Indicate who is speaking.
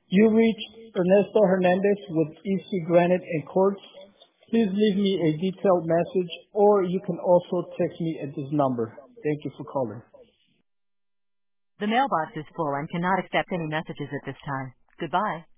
Speaker 1: You reached Ernesto Hernandez with EC Granite and Quartz. Please leave me a detailed message, or you can also text me at this number. Thank you for calling.
Speaker 2: The mailbox is full and cannot accept any messages at this time. Goodbye.